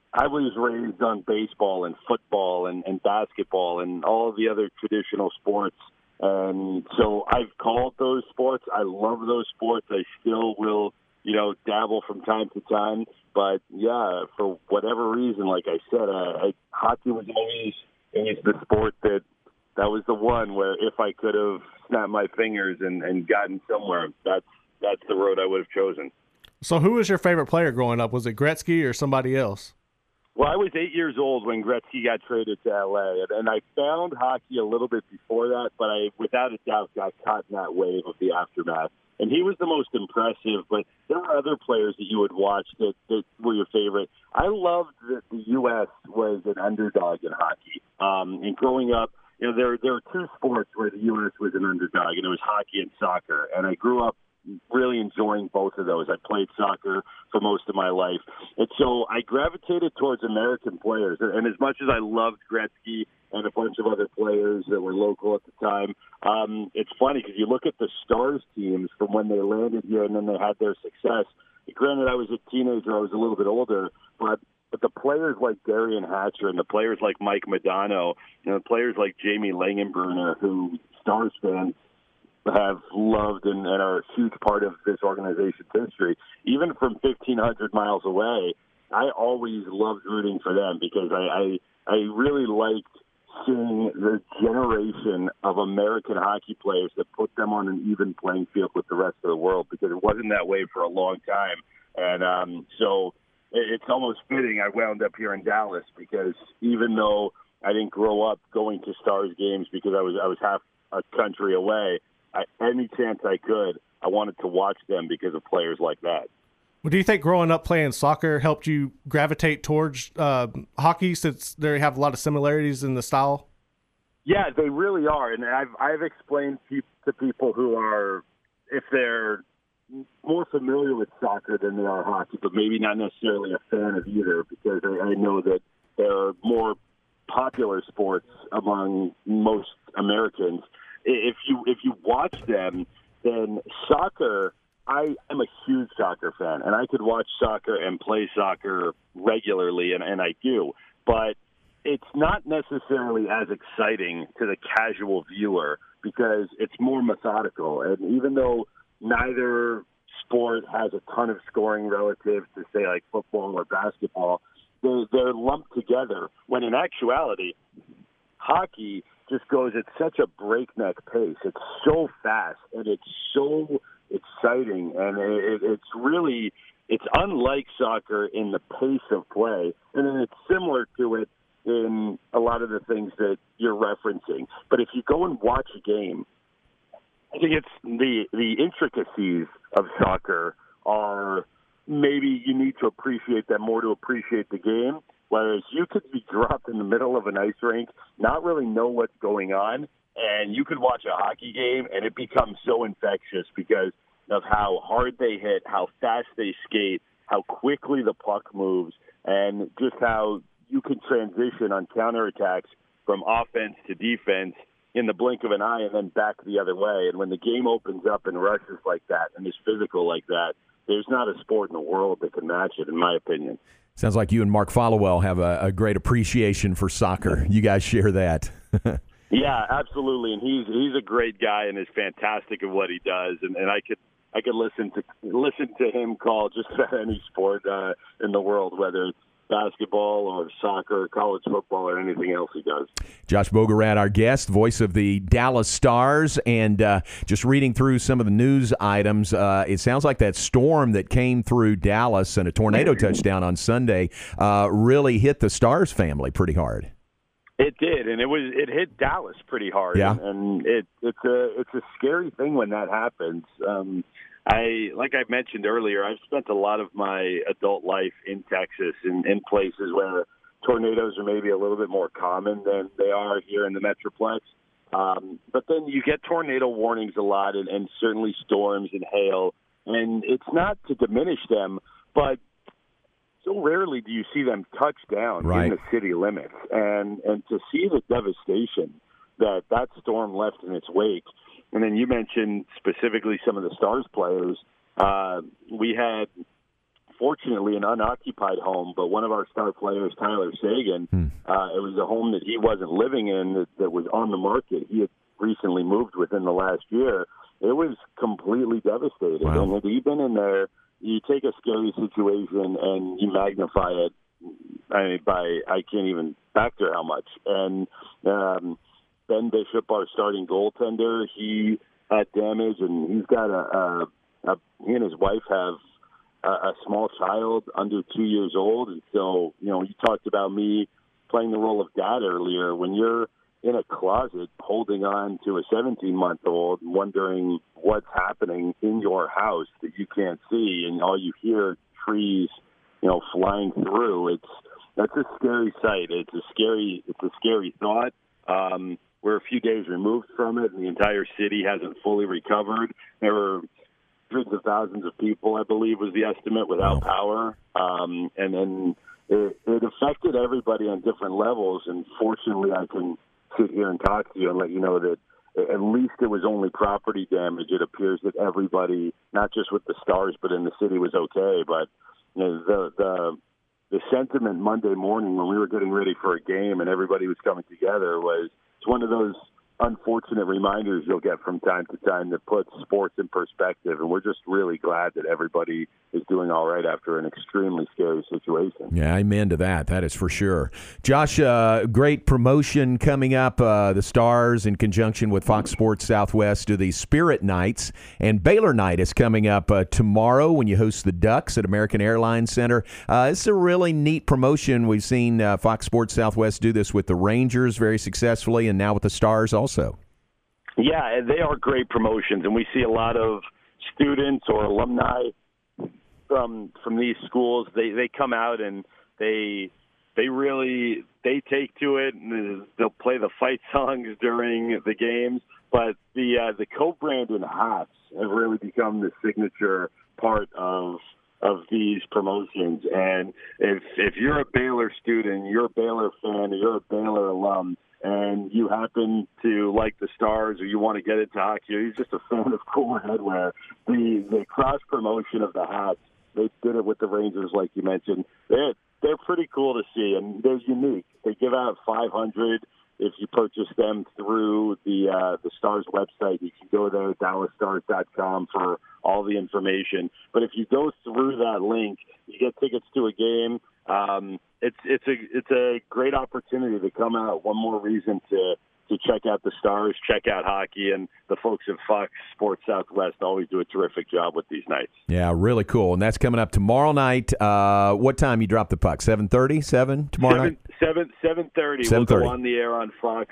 Speaker 3: raised on baseball and football and basketball and all of the other traditional sports. And so I've called those sports. I love those sports. I still will, dabble from time to time. But, yeah, for whatever reason, like I said, hockey was always the sport that was the one where if I could have snapped my fingers and gotten somewhere, that's the road I would have chosen.
Speaker 5: So who was your favorite player growing up? Was it Gretzky or somebody else?
Speaker 3: Well, I was 8 years old when Gretzky got traded to L.A., and I found hockey a little bit before that, but I, without a doubt, got caught in that wave of the aftermath. And he was the most impressive, but there were other players that you would watch that were your favorite. I loved that the U.S. was an underdog in hockey. And growing up, there were two sports where the U.S. was an underdog, and it was hockey and soccer. And I grew up really enjoying both of those. I played soccer for most of my life. And so I gravitated towards American players. And as much as I loved Gretzky and a bunch of other players that were local at the time, it's funny because you look at the Stars teams from when they landed here and then they had their success. Granted, I was a teenager, I was a little bit older, but the players like Darian Hatcher and the players like Mike Modano, players like Jamie Langenbrunner, who Stars fans have loved and are a huge part of this organization's history. Even from 1,500 miles away, I always loved rooting for them because I really liked seeing the generation of American hockey players that put them on an even playing field with the rest of the world, because it wasn't that way for a long time. And so it's almost fitting I wound up here in Dallas, because even though I didn't grow up going to Stars games because I was half a country away, any chance I could, I wanted to watch them because of players like that.
Speaker 5: Well, do you think growing up playing soccer helped you gravitate towards hockey, since they have a lot of similarities in the style?
Speaker 3: Yeah, they really are. And I've explained to people who are, if they're more familiar with soccer than they are hockey, but maybe not necessarily a fan of either, because I know that there are more popular sports among most Americans. If you watch them, then soccer, I am a huge soccer fan, and I could watch soccer and play soccer regularly, and I do. But it's not necessarily as exciting to the casual viewer because it's more methodical. And even though neither sport has a ton of scoring relative to, say, like football or basketball, they're lumped together, when in actuality, hockey just goes at such a breakneck pace. It's so fast, and it's so exciting, and it's unlike soccer in the pace of play, and then it's similar to it in a lot of the things that you're referencing. But if you go and watch a game, I think it's the intricacies of soccer are, maybe you need to appreciate them more to appreciate the game, whereas you could be dropped in the middle of an ice rink, not really know what's going on, and you could watch a hockey game, and it becomes so infectious because of how hard they hit, how fast they skate, how quickly the puck moves, and just how you can transition on counterattacks from offense to defense in the blink of an eye and then back the other way. And when the game opens up and rushes like that and is physical like that, there's not a sport in the world that can match it, in my opinion.
Speaker 4: Sounds like you and Mark Followell have a great appreciation for soccer. You guys share that.
Speaker 3: Yeah, absolutely, and he's a great guy and is fantastic at what he does. And I could listen to him call just about any sport in the world, whether it's basketball or soccer, or college football, or anything else he does.
Speaker 4: Josh Bogorad, our guest, voice of the Dallas Stars, and just reading through some of the news items, it sounds like that storm that came through Dallas and a tornado touchdown on Sunday really hit the Stars family pretty hard.
Speaker 3: It did, and it hit Dallas pretty hard.
Speaker 4: Yeah.
Speaker 3: And it's a scary thing when that happens. Like I mentioned earlier, I've spent a lot of my adult life in Texas, in places where tornadoes are maybe a little bit more common than they are here in the Metroplex. But then you get tornado warnings a lot, and certainly storms and hail. And it's not to diminish them, but so rarely do you see them touch down in the city limits. And to see the devastation that storm left in its wake. And then you mentioned specifically some of the Stars players. We had, fortunately, an unoccupied home, but one of our star players, Tyler Seguin, it was a home that he wasn't living in that was on the market. He had recently moved within the last year. It was completely devastating. Wow. And had he been in there, you take a scary situation and you magnify it. I can't even factor how much. And Ben Bishop, our starting goaltender, he had damage, and he's got he and his wife have a small child under 2 years old. And so, you talked about me playing the role of dad earlier. When you're in a closet holding on to a 17-month-old, wondering what's happening in your house that you can't see, and all you hear are trees, flying through, that's a scary sight. It's a scary thought. We're a few days removed from it, and the entire city hasn't fully recovered. There were hundreds of thousands of people, I believe was the estimate, without power. And then it affected everybody on different levels. And fortunately, I can sit here and talk to you and let you know that at least it was only property damage. It appears that everybody, not just with the Stars, but in the city, was okay. But the sentiment Monday morning when we were getting ready for a game and everybody was coming together was, it's one of those unfortunate reminders you'll get from time to time that puts sports in perspective. And we're just really glad that everybody is doing all right after an extremely scary situation.
Speaker 4: Yeah, amen to that. That is for sure. Josh, great promotion coming up. The Stars, in conjunction with Fox Sports Southwest, do the Spirit Nights. And Baylor Night is coming up tomorrow when you host the Ducks at American Airlines Center. It's a really neat promotion. We've seen Fox Sports Southwest do this with the Rangers very successfully, and now with the Stars also.
Speaker 3: Yeah, they are great promotions, and we see a lot of students or alumni from these schools. They come out and they take to it, and they'll play the fight songs during the games. But the co-branded hats have really become the signature part of these promotions. And if you're a Baylor student, you're a Baylor fan, or you're a Baylor alum, and you happen to like the Stars or you want to get into hockey, or you're just a fan of cool headwear, the cross-promotion of the hats, they did it with the Rangers, like you mentioned. They're pretty cool to see, and they're unique. They give out 500 if you purchase them through the Stars website. You can go there, DallasStars.com, for all the information. But if you go through that link, you get tickets to a game. It's a great opportunity to come out. One more reason to check out the Stars, check out hockey, and the folks at Fox Sports Southwest always do a terrific job with these nights.
Speaker 4: Yeah, really cool. And that's coming up tomorrow night. What time you drop the puck? 7:30? 7 tomorrow night?
Speaker 3: 7:30. We'll go on the air on Fox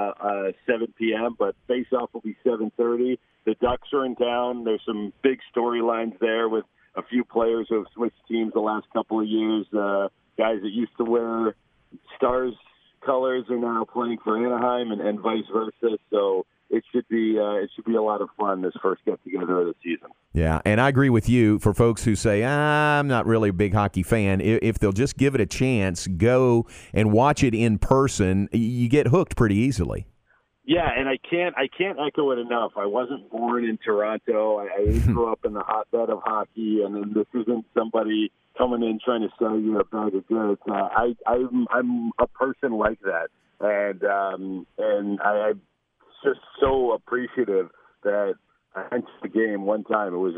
Speaker 3: 7 p.m., but face-off will be 7:30. The Ducks are in town. There's some big storylines there with a few players who have switched teams the last couple of years. Guys that used to wear Stars colors are now playing for Anaheim, and vice versa. So it should be a lot of fun, this first get together of the season.
Speaker 4: Yeah, and I agree with you. For folks who say I'm not really a big hockey fan, if they'll just give it a chance, go and watch it in person, you get hooked pretty easily.
Speaker 3: Yeah, and I can't echo it enough. I wasn't born in Toronto. I grew up in the hotbed of hockey, and then this isn't somebody coming in trying to sell you a bag of goods. I'm a person like that, and I'm just so appreciative that I went to the game one time. It was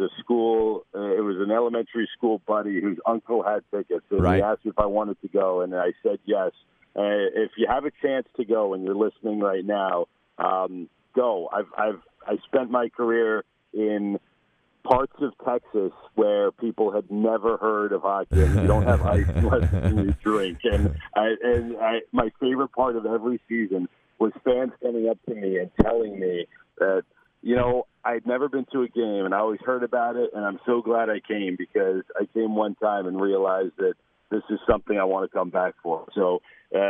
Speaker 3: it was an elementary school buddy whose uncle had tickets, and he asked me if I wanted to go, and I said yes. If you have a chance to go and you're listening right now, go. I spent my career in parts of Texas where people had never heard of hockey, and you don't have ice left in your drink. And my favorite part of every season was fans coming up to me and telling me that, I'd never been to a game, and I always heard about it, and I'm so glad I came, because I came one time and realized that this is something I want to come back for. So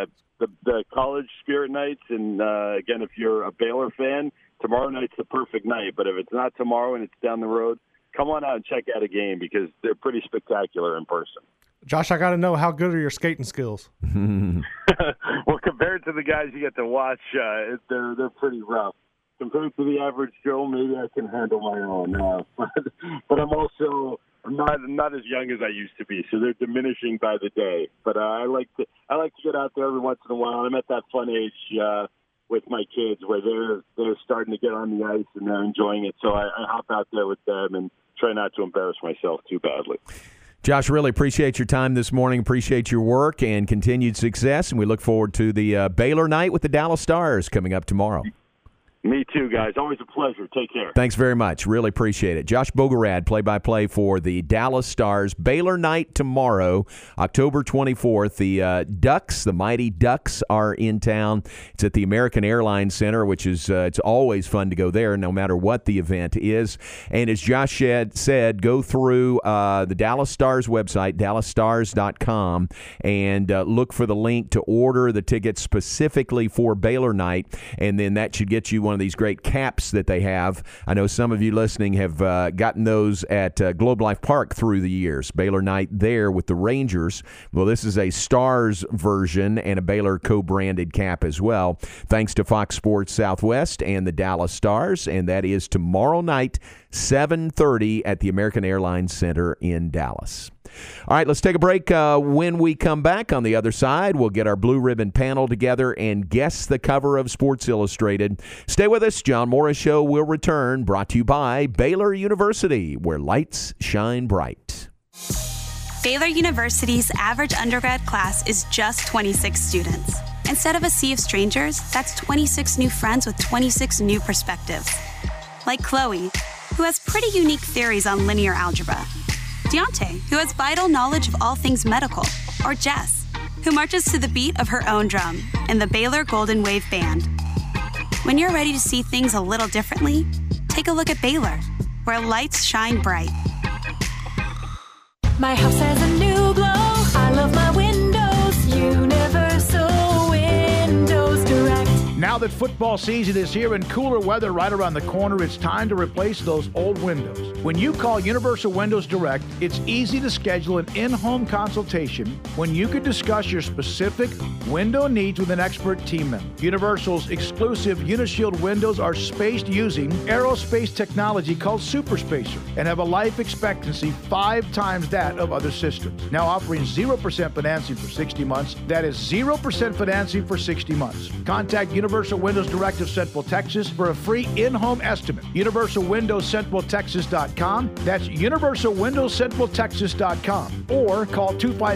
Speaker 3: the college Spirit Nights, and again, if you're a Baylor fan, tomorrow night's the perfect night. But if it's not tomorrow and it's down the road, come on out and check out a game, because they're pretty spectacular in person.
Speaker 5: Josh, I got to know, how good are your skating skills?
Speaker 3: Well, compared to the guys you get to watch, they're pretty rough. Compared to the average Joe, maybe I can handle my own. But I'm also not as young as I used to be, so they're diminishing by the day. But I like to get out there every once in a while. I'm at that fun age with my kids where they're starting to get on the ice and they're enjoying it. So I hop out there with them and try not to embarrass myself too badly.
Speaker 4: Josh, really appreciate your time this morning. Appreciate your work and continued success, and we look forward to the Baylor Night with the Dallas Stars coming up tomorrow.
Speaker 3: Me too, guys. Always a pleasure. Take care.
Speaker 4: Thanks very much. Really appreciate it. Josh Bogorad, play-by-play for the Dallas Stars. Baylor Night tomorrow, October 24th. The Ducks, the Mighty Ducks, are in town. It's at the American Airlines Center, which is it's always fun to go there, no matter what the event is. And as Josh said, go through the Dallas Stars website, DallasStars.com, and look for the link to order the tickets specifically for Baylor Night, and then that should get you one of these great caps that they have. I know some of you listening have gotten those at Globe Life Park through the years. Baylor Night there with the Rangers. Well, this is a Stars version and a Baylor co-branded cap as well, thanks to Fox Sports Southwest and the Dallas Stars, and that is tomorrow night, 7:30 at the American Airlines Center in Dallas. All right, let's take a break. When we come back on the other side, we'll get our Blue Ribbon panel together and guess the cover of Sports Illustrated. Stay with us. John Morris Show will return, brought to you by Baylor University, where lights shine bright.
Speaker 8: Baylor University's average undergrad class is just 26 students. Instead of a sea of strangers, that's 26 new friends with 26 new perspectives. Like Chloe, who has pretty unique theories on linear algebra. Deontay, who has vital knowledge of all things medical. Or Jess, who marches to the beat of her own drum in the Baylor Golden Wave Band. When you're ready to see things a little differently, take a look at Baylor, where lights shine bright.
Speaker 6: My house has a new glow. I love my windows. Universal Windows Direct.
Speaker 20: Now that football season is here and cooler weather right around the corner, it's time to replace those old windows. When you call Universal Windows Direct, it's easy to schedule an in-home consultation when you can discuss your specific window needs with an expert team member. Universal's exclusive Unishield windows are spaced using aerospace technology called Super Spacer and have a life expectancy 5 times that of other systems. Now offering 0% financing for 60 months. That is 0% financing for 60 months. Contact Universal Windows Direct of Central Texas for a free in-home estimate. UniversalWindowsCentralTexas.com. That's UniversalWindowsCentralTexas.com. Or call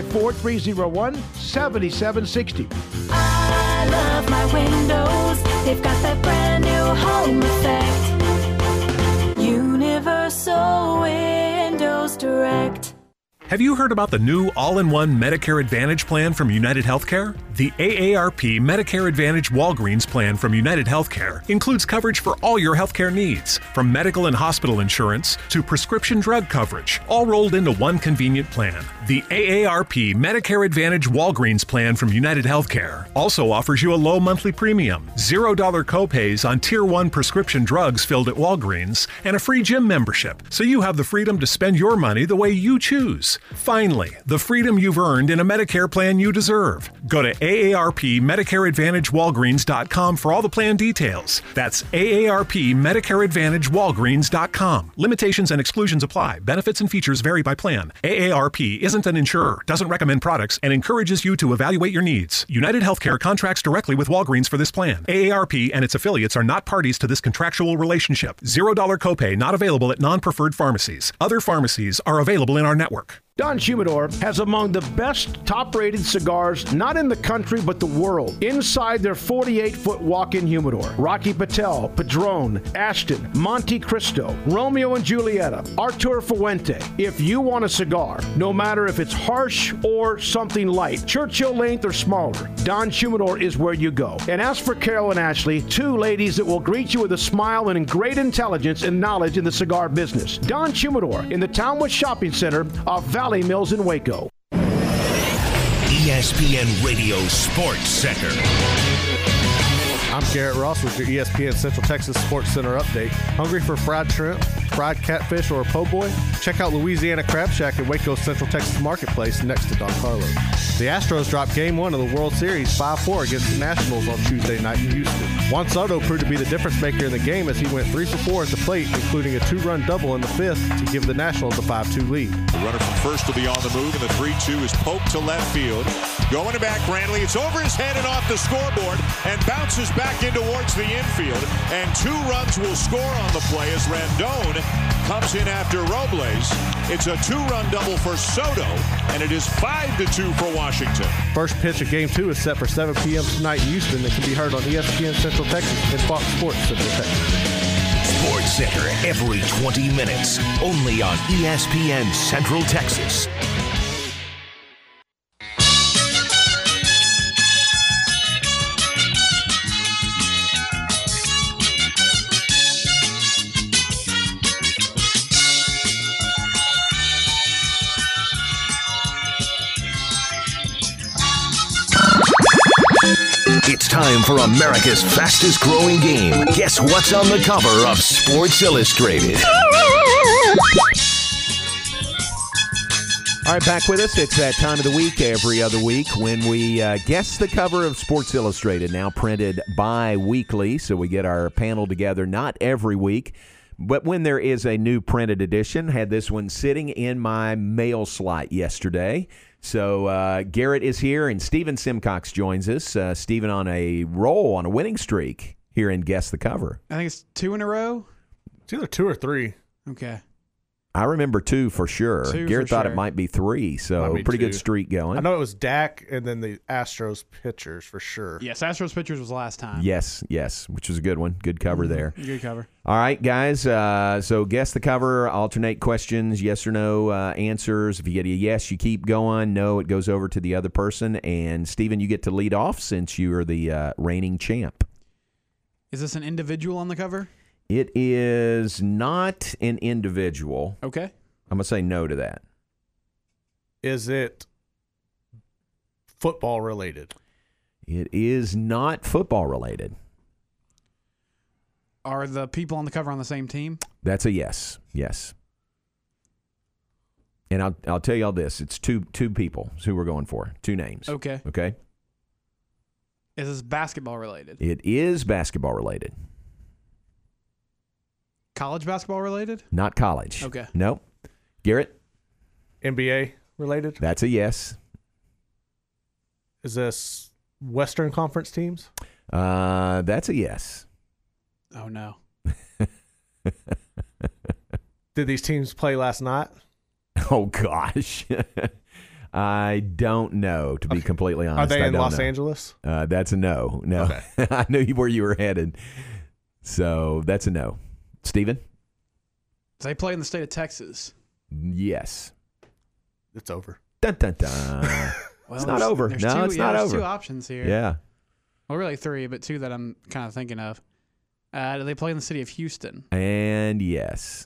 Speaker 20: 254-301-7760.
Speaker 6: I love my windows. They've got that brand new home effect. Universal Windows Direct.
Speaker 22: Have you heard about the new all-in-one Medicare Advantage plan from United Healthcare? The AARP Medicare Advantage Walgreens plan from United Healthcare includes coverage for all your healthcare needs, from medical and hospital insurance to prescription drug coverage, all rolled into one convenient plan. The AARP Medicare Advantage Walgreens plan from United Healthcare also offers you a low monthly premium, $0 copays on Tier 1 prescription drugs filled at Walgreens, and a free gym membership, so you have the freedom to spend your money the way you choose. Finally, the freedom you've earned in a Medicare plan you deserve. Go to AARP Medicare Advantage Walgreens.com for all the plan details. That's AARP Medicare Advantage Walgreens.com. Limitations and exclusions apply. Benefits and features vary by plan. AARP isn't an insurer, doesn't recommend products, and encourages you to evaluate your needs. United Healthcare contracts directly with Walgreens for this plan. AARP and its affiliates are not parties to this contractual relationship. $0 copay not available at non-preferred pharmacies. Other pharmacies are available in our network.
Speaker 20: Don Humidor has among the best top-rated cigars, not in the country, but the world, inside their 48-foot walk-in humidor. Rocky Patel, Padron, Ashton, Monte Cristo, Romeo and Julieta, Artur Fuente. If you want a cigar, no matter if it's harsh or something light, Churchill length or smaller, Don Humidor is where you go. And as for Carol and Ashley, 2 ladies that will greet you with a smile and great intelligence and knowledge in the cigar business. Don Humidor in the Townwood Shopping Center off Valley Mills in Waco.
Speaker 1: ESPN Radio Sports Center.
Speaker 5: I'm Garrett Ross with your ESPN Central Texas Sports Center update. Hungry for fried shrimp, fried catfish, or a po' boy? Check out Louisiana Crab Shack at Waco's Central Texas Marketplace next to Don Carlos. The Astros dropped Game 1 of the World Series 5-4 against the Nationals on Tuesday night in Houston. Juan Soto proved to be the difference maker in the game as he went 3 for 4 at the plate, including a 2-run double in the 5th to give the Nationals a 5-2 lead.
Speaker 21: The runner from first will be on the move, and the 3-2 is poked to left field. Going to back Brantley. It's over his head and off the scoreboard and bounces back in towards the infield. And 2 runs will score on the play as Randon comes in after Robles. It's a 2-run double for Soto, and it is 5-2 for Washington.
Speaker 5: First pitch of Game 2 is set for 7 p.m. tonight in Houston. That can be heard on ESPN Central Texas and Fox Sports Central Texas.
Speaker 1: Sports Center every 20 minutes, only on ESPN Central Texas. It's time for America's fastest growing game. Guess what's on the cover of Sports Illustrated?
Speaker 4: All right, back with us. It's that time of the week, every other week, when we guess the cover of Sports Illustrated, now printed bi-weekly, so we get our panel together not every week, But when there is a new printed edition, had this one sitting in my mail slot yesterday. So Garrett is here, and Stephen Simcox joins us. Stephen on a roll, on a winning streak here in Guess the Cover.
Speaker 2: I think it's 2 in a row.
Speaker 5: It's either 2 or 3.
Speaker 2: Okay.
Speaker 4: I remember 2 for sure.
Speaker 2: 2
Speaker 4: Garrett
Speaker 2: for
Speaker 4: thought
Speaker 2: sure.
Speaker 4: it might be 3, so pretty
Speaker 5: 2.
Speaker 4: good streak going.
Speaker 5: I know it was Dak and then the Astros pitchers for sure.
Speaker 2: Yes, Astros pitchers was last time.
Speaker 4: Yes, which was a good one. Good cover there.
Speaker 2: Good cover.
Speaker 4: All right, guys. So guess the cover, alternate questions, yes or no answers. If you get a yes, you keep going. No, it goes over to the other person. And, Stephen, you get to lead off since you are the reigning champ.
Speaker 2: Is this an individual on the cover?
Speaker 4: It is not an individual.
Speaker 2: Okay.
Speaker 4: I'm going to say no to that.
Speaker 5: Is it football related?
Speaker 4: It is not football related.
Speaker 2: Are the people on the cover on the same team?
Speaker 4: That's a yes. Yes. And I'll tell you all this. It's two people who we're going for. 2 names.
Speaker 2: Okay.
Speaker 4: Okay?
Speaker 2: Is this basketball related?
Speaker 4: It is basketball related.
Speaker 2: College basketball related?
Speaker 4: Not college.
Speaker 2: Okay.
Speaker 4: Nope. Garrett?
Speaker 5: NBA related?
Speaker 4: That's a yes.
Speaker 5: Is this Western Conference teams?
Speaker 4: That's a yes.
Speaker 2: Oh, no.
Speaker 5: Did these teams play last night?
Speaker 4: Oh, gosh. I don't know, to be completely honest.
Speaker 5: Are they in Los
Speaker 4: know.
Speaker 5: Angeles?
Speaker 4: That's a no. No.
Speaker 5: Okay.
Speaker 4: I knew where you were headed. So that's a no. Stephen?
Speaker 2: They play in the state of Texas.
Speaker 4: Yes.
Speaker 5: It's over.
Speaker 4: Dun, dun, dun.
Speaker 2: Well,
Speaker 4: it's not over. No, it's not
Speaker 2: there's
Speaker 4: over.
Speaker 2: 2 options here.
Speaker 4: Yeah.
Speaker 2: Well, really 3, but 2 that I'm kind of thinking of. Do they play in the city of Houston?
Speaker 4: And yes.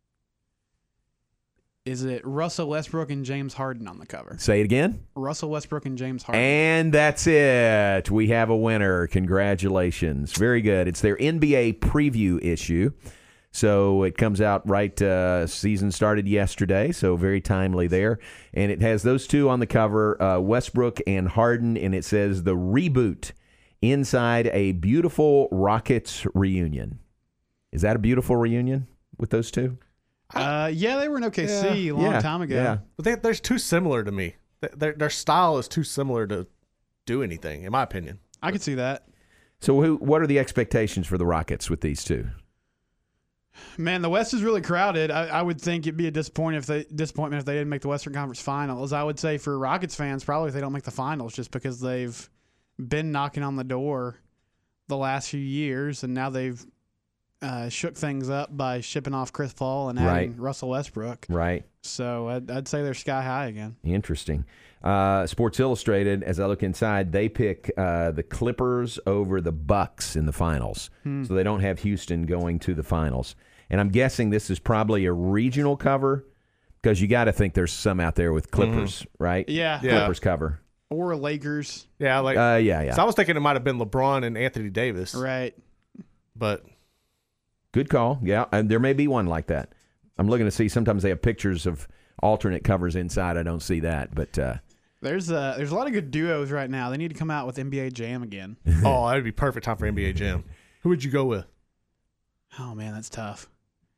Speaker 2: Is it Russell Westbrook and James Harden on the cover?
Speaker 4: Say it again.
Speaker 2: Russell Westbrook and James Harden.
Speaker 4: And that's it. We have a winner. Congratulations. Very good. It's their NBA preview issue. So it comes out right, season started yesterday, so very timely there. And it has those 2 on the cover, Westbrook and Harden, and it says the reboot inside a beautiful Rockets reunion. Is that a beautiful reunion with those 2?
Speaker 2: Yeah, they were in OKC a long time ago.
Speaker 4: Yeah.
Speaker 5: But they're too similar to me. Their style is too similar to do anything, in my opinion.
Speaker 2: I could see that.
Speaker 4: So what are the expectations for the Rockets with these 2?
Speaker 2: Man, the West is really crowded. I would think it'd be a disappointment if they didn't make the Western Conference Finals. I would say for Rockets fans, probably if they don't make the finals, just because they've been knocking on the door the last few years, and now they've shook things up by shipping off Chris Paul and adding Russell Westbrook.
Speaker 4: Right.
Speaker 2: So I'd say they're sky high again.
Speaker 4: Interesting. Sports Illustrated, as I look inside, they pick the Clippers over the Bucks in the finals. So they don't have Houston going to the finals. And I'm guessing this is probably a regional cover because you got to think there's some out there with Clippers, right?
Speaker 2: Yeah.
Speaker 4: Clippers cover.
Speaker 2: Or Lakers.
Speaker 5: Yeah, like
Speaker 4: yeah.
Speaker 5: So I was thinking it might have been LeBron and Anthony Davis.
Speaker 2: Right.
Speaker 5: But
Speaker 4: good call. Yeah, and there may be one like that. I'm looking to see. Sometimes they have pictures of alternate covers inside. I don't see that, but
Speaker 2: there's a lot of good duos right now. They need to come out with NBA Jam again.
Speaker 5: Oh, that'd be perfect time for NBA Jam. Who would you go with?
Speaker 2: Oh man, that's tough.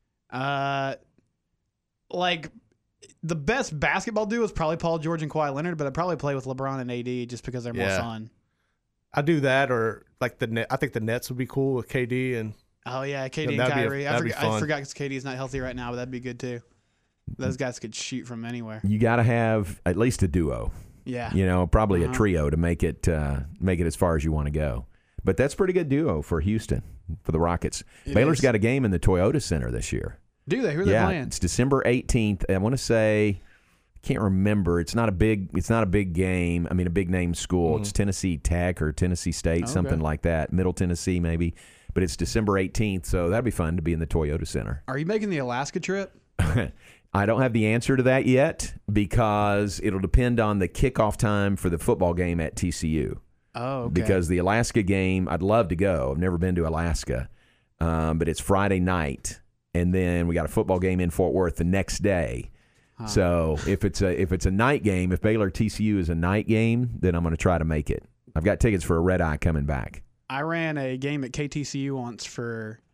Speaker 2: Like the best basketball duo is probably Paul George and Kawhi Leonard, but I'd probably play with LeBron and AD just because they're more fun.
Speaker 5: I do that, or like I think the Nets would be cool with KD and.
Speaker 2: Oh yeah, KD and Kyrie. I forgot because KD's not healthy right now, but that'd be good too. Those guys could shoot from anywhere.
Speaker 4: You got to have at least a duo.
Speaker 2: Yeah.
Speaker 4: Probably a trio to make it as far as you want to go. But that's pretty good duo for Houston, for the Rockets. Baylor's got a game in the Toyota Center this year.
Speaker 2: Do they? Who are they playing?
Speaker 4: It's December 18th. I want to say, I can't remember. It's not a big game. I mean, a big name school. It's Tennessee Tech or Tennessee State, something like that. Middle Tennessee maybe. But it's December 18th, so that'd be fun to be in the Toyota Center.
Speaker 2: Are you making the Alaska trip?
Speaker 4: I don't have the answer to that yet because it'll depend on the kickoff time for the football game at TCU.
Speaker 2: Oh, okay.
Speaker 4: Because the Alaska game, I'd love to go. I've never been to Alaska, but it's Friday night, and then we got a football game in Fort Worth the next day. So if it's a night game, if Baylor TCU is a night game, then I'm going to try to make it. I've got tickets for a red eye coming back.
Speaker 2: I ran a game at KTCU once for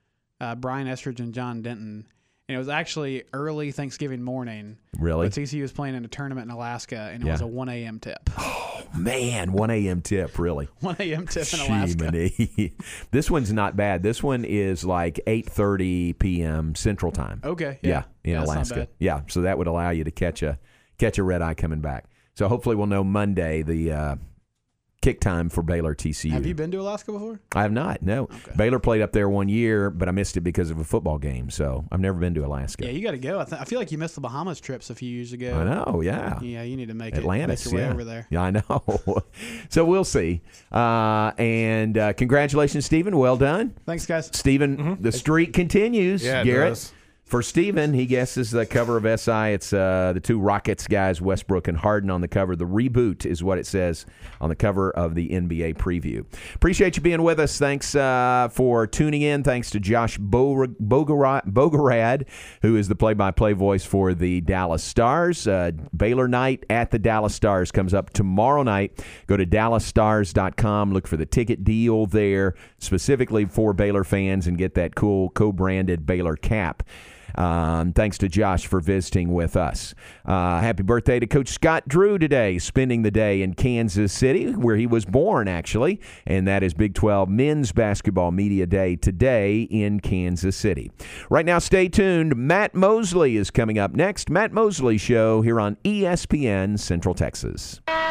Speaker 2: Brian Estridge and John Denton. And it was actually early Thanksgiving morning.
Speaker 4: Really?
Speaker 2: But TCU was playing in a tournament in Alaska, and it was a 1 a.m. tip.
Speaker 4: Oh, man, 1 a.m. tip, really.
Speaker 2: 1 a.m. tip in Alaska.
Speaker 4: Jiminy. This one's not bad. This one is like 8:30 p.m. Central Time.
Speaker 2: Okay.
Speaker 4: Yeah, in
Speaker 2: that's not
Speaker 4: Alaska.
Speaker 2: bad.
Speaker 4: Yeah, so that would allow you to catch a red eye coming back. So hopefully we'll know Monday the kick time for Baylor TCU.
Speaker 2: Have you been to Alaska before?
Speaker 4: I have not, no.
Speaker 2: Okay.
Speaker 4: Baylor played up there one year, but I missed it because of a football game, so I've never been to Alaska.
Speaker 2: Yeah, you got to go. I feel like you missed the Bahamas trips a few years ago.
Speaker 4: I know, yeah.
Speaker 2: Yeah, you need to make
Speaker 4: Atlantis,
Speaker 2: it. Make your way
Speaker 4: yeah.
Speaker 2: over there.
Speaker 4: Yeah, I know. So we'll see. And congratulations, Stephen. Well done.
Speaker 2: Thanks, guys.
Speaker 4: Stephen, the streak continues.
Speaker 5: Yeah, it
Speaker 4: Garrett.
Speaker 5: does.
Speaker 4: For Stephen, he guesses the cover of SI. It's the two Rockets guys, Westbrook and Harden, on the cover. The reboot is what it says on the cover of the NBA preview. Appreciate you being with us. Thanks for tuning in. Thanks to Josh Bogorad, who is the play-by-play voice for the Dallas Stars. Baylor Night at the Dallas Stars comes up tomorrow night. Go to DallasStars.com. Look for the ticket deal there, specifically for Baylor fans, and get that cool co-branded Baylor cap. Thanks to Josh for visiting with us. Happy birthday to Coach Scott Drew today, spending the day in Kansas City, where he was born, actually. And that is Big 12 Men's Basketball Media Day today in Kansas City. Right now, stay tuned. Matt Mosley is coming up next. Matt Mosley Show here on ESPN Central Texas.